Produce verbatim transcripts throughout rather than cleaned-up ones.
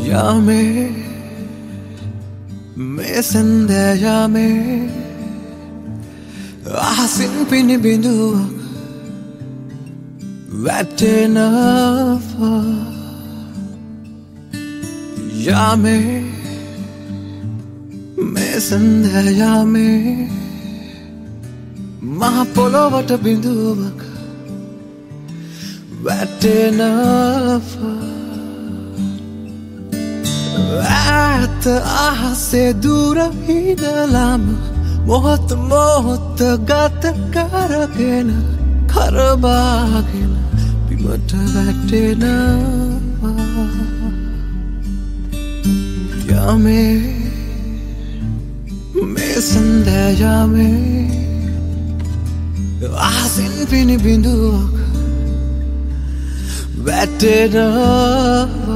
Yame me sende yame ahasin pini binduwak වැටෙනවා yame me sende yame මහ පොළොවට බිඳුවක වැටෙනවා ඈත අහසේ දුර ඉඳලාම මොහොත මොහොත ගත කරගෙන කරබාගෙන බිමට වැටෙනවා යමේ මේ සඳ යමේ අහසින් පිණි බිඳුවක වැටෙනවා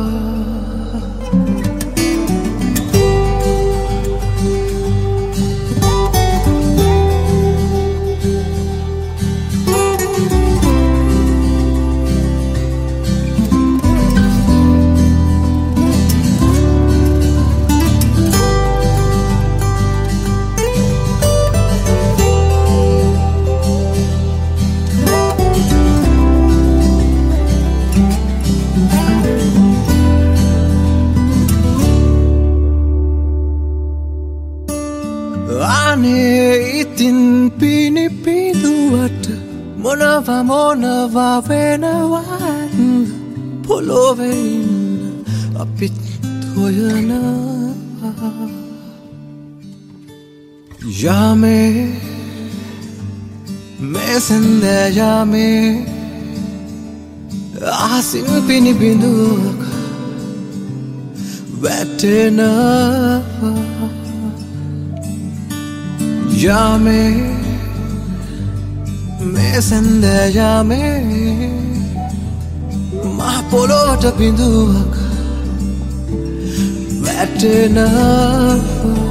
ඉතින් පිණි පිදුවට මොනවා මොනවා වෙනවත් පොළොවේ ඉන්න අපිත් හොයනවා යමේ මේ සඳ යමේ අහසින් පිණි බිඳුවක වැටෙනවා Yame me sende yame mah polota binduwak වැටෙනවා